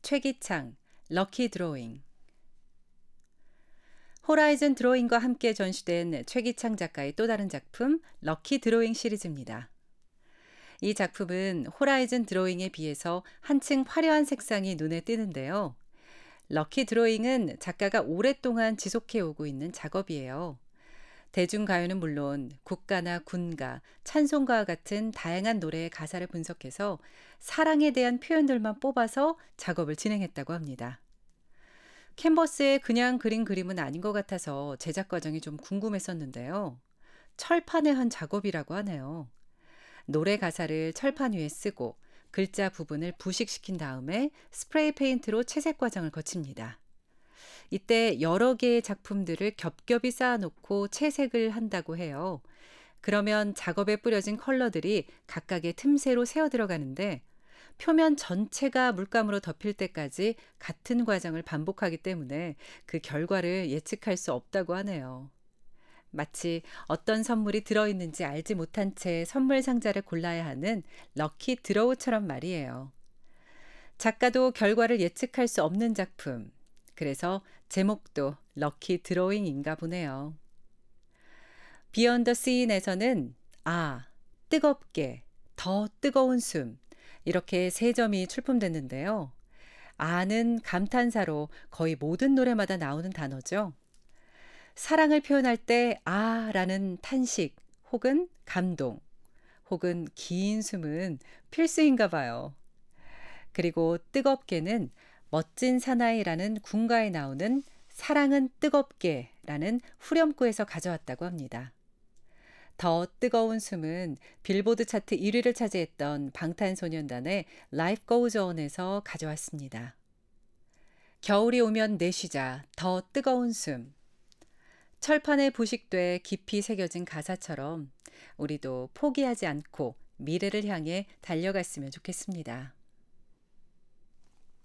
최기창, 럭키 드로잉. 호라이즌 드로잉과 함께 전시된 최기창 작가의 또 다른 작품 럭키 드로잉 시리즈입니다. 이 작품은 호라이즌 드로잉에 비해서 한층 화려한 색상이 눈에 띄는데요. 럭키 드로잉은 작가가 오랫동안 지속해오고 있는 작업이에요. 대중가요는 물론 국가나 군가, 찬송가와 같은 다양한 노래의 가사를 분석해서 사랑에 대한 표현들만 뽑아서 작업을 진행했다고 합니다. 캔버스에 그냥 그린 그림은 아닌 것 같아서 제작 과정이 좀 궁금했었는데요. 철판에 한 작업이라고 하네요. 노래 가사를 철판 위에 쓰고 글자 부분을 부식시킨 다음에 스프레이 페인트로 채색 과정을 거칩니다. 이때 여러 개의 작품들을 겹겹이 쌓아놓고 채색을 한다고 해요. 그러면 작업에 뿌려진 컬러들이 각각의 틈새로 새어 들어가는데 표면 전체가 물감으로 덮일 때까지 같은 과정을 반복하기 때문에 그 결과를 예측할 수 없다고 하네요. 마치 어떤 선물이 들어있는지 알지 못한 채 선물 상자를 골라야 하는 럭키 드로우처럼 말이에요. 작가도 결과를 예측할 수 없는 작품. 그래서 제목도 럭키 드로잉인가 보네요. 비욘드 시인에서는 뜨겁게, 더 뜨거운 숨 이렇게 세 점이 출품됐는데요. 는 감탄사로 거의 모든 노래마다 나오는 단어죠. 사랑을 표현할 때 라는 탄식 혹은 감동 혹은 긴 숨은 필수인가 봐요. 그리고 뜨겁게는 멋진 사나이라는 군가에 나오는 사랑은 뜨겁게 라는 후렴구에서 가져왔다고 합니다. 더 뜨거운 숨은 빌보드 차트 1위를 차지했던 방탄소년단의 Life Goes On에서 가져왔습니다. 겨울이 오면 내쉬자 더 뜨거운 숨. 철판에 부식돼 깊이 새겨진 가사처럼 우리도 포기하지 않고 미래를 향해 달려갔으면 좋겠습니다.